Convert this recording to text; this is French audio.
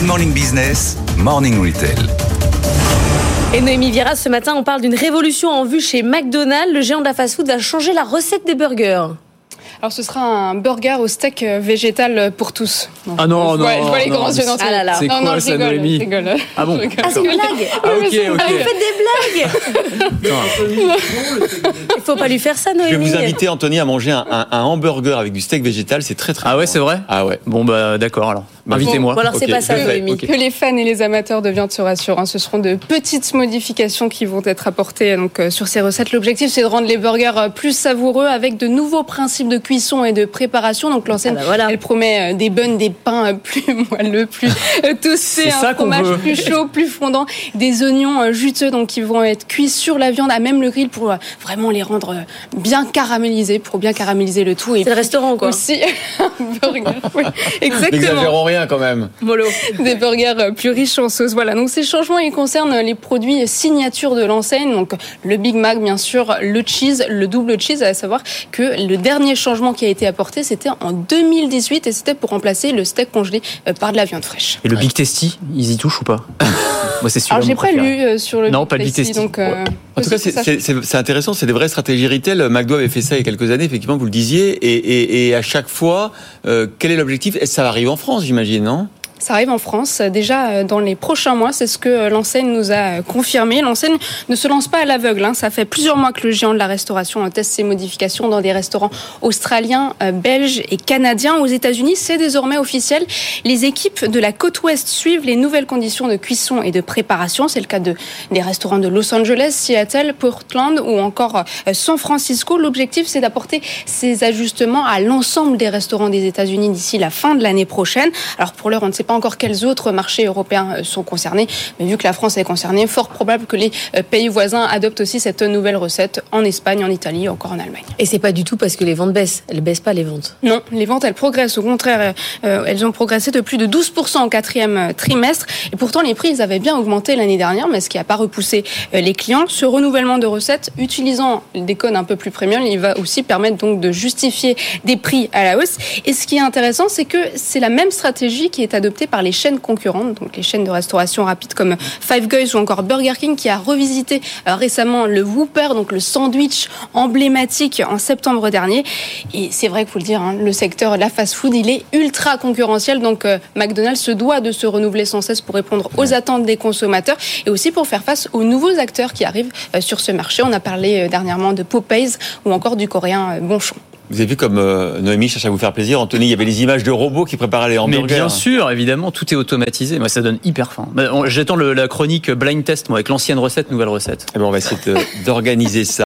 Good Morning Business, Morning Retail. Et Noémie Vieira, ce matin, on parle d'une révolution en vue chez McDonald's. Le géant de la fast-food va changer la recette des burgers. Alors ce sera un burger au steak végétal pour tous. Non. Ah non, je vois les grands yeux dans Ah là là. C'est quoi ça, Noémie? Je rigole. Ah bon? Ah, c'est une blague. Ah ok. Vous faites des blagues. Il faut pas lui faire ça, Noémie. Je vais vous inviter, Anthony, à manger un hamburger avec du steak végétal. C'est très très Ah bon. ouais, c'est vrai? Ah ouais. Bon bah d'accord alors. Invitez-moi. Bon, alors c'est Ok, pas ça, parfait. Noémie. Ok. Que les fans et les amateurs de viande se rassurent. Ce seront de petites modifications qui vont être apportées sur ces recettes. L'objectif, c'est de rendre les burgers plus savoureux avec de nouveaux principes de cuisson et de préparation. Donc l'enseigne, elle promet des buns, des pains plus moelleux, plus toastés, un fromage plus chaud, plus fondant, des oignons juteux donc qui vont être cuits sur la viande à même le grill pour vraiment les rendre bien caramélisés, pour bien caraméliser le tout. Et c'est le restaurant, quoi. Aussi un burger. Oui, exactement. N'exagérons rien quand même. Mollo. Des burgers plus riches en sauce. Voilà. Donc ces changements, ils concernent les produits signature de l'enseigne. Donc le Big Mac, bien sûr, le cheese, le double cheese. À savoir que le dernier changement qui a été apporté, c'était en 2018 et c'était pour remplacer le steak congelé par de la viande fraîche. Et le Big Tasty, ils y touchent ou pas? Moi, c'est sûr. Alors j'ai pas lu sur le non, Big pas le Big Tasty. Tasty. Donc, En tout cas, c'est intéressant, c'est des vraies stratégies retail. McDo avait fait ça il y a quelques années, effectivement, vous le disiez. Et à chaque fois, quel est l'objectif? Et ça arrive en France, j'imagine, non? Ça arrive en France déjà dans les prochains mois, c'est ce que l'enseigne nous a confirmé. L'enseigne ne se lance pas à l'aveugle. Ça fait plusieurs mois que le géant de la restauration teste ces modifications dans des restaurants australiens, belges et canadiens. Aux États-Unis, c'est désormais officiel. Les équipes de la côte ouest suivent les nouvelles conditions de cuisson et de préparation. C'est le cas des restaurants de Los Angeles, Seattle, Portland ou encore San Francisco. L'objectif, c'est d'apporter ces ajustements à l'ensemble des restaurants des États-Unis d'ici la fin de l'année prochaine. Alors pour l'heure, on ne sait pas encore quels autres marchés européens sont concernés, mais vu que la France est concernée, fort probable que les pays voisins adoptent aussi cette nouvelle recette en Espagne, en Italie, encore en Allemagne. Et c'est pas du tout parce que les ventes baissent. Elles baissent pas, les ventes. Non, les ventes, elles progressent. Au contraire, elles ont progressé de plus de 12% au quatrième trimestre. Et pourtant, les prix, ils avaient bien augmenté l'année dernière, mais ce qui n'a pas repoussé les clients. Ce renouvellement de recettes, utilisant des codes un peu plus premium, il va aussi permettre donc de justifier des prix à la hausse. Et ce qui est intéressant, c'est que c'est la même stratégie qui est adoptée par les chaînes concurrentes, donc les chaînes de restauration rapide comme Five Guys ou encore Burger King, qui a revisité récemment le Whopper, donc le sandwich emblématique en septembre dernier. Et c'est vrai qu'il faut le dire, le secteur de la fast-food, il est ultra concurrentiel, donc McDonald's se doit de se renouveler sans cesse pour répondre aux attentes des consommateurs et aussi pour faire face aux nouveaux acteurs qui arrivent sur ce marché. On a parlé dernièrement de Popeyes ou encore du coréen Bonchon. Vous avez vu comme Noémie cherche à vous faire plaisir. Anthony, il y avait les images de robots qui préparaient les hamburgers. Mais bien sûr, évidemment, tout est automatisé. Moi, ça donne hyper faim. J'attends la chronique blind test, moi, avec l'ancienne recette, nouvelle recette. Eh ben, on va essayer d'organiser ça.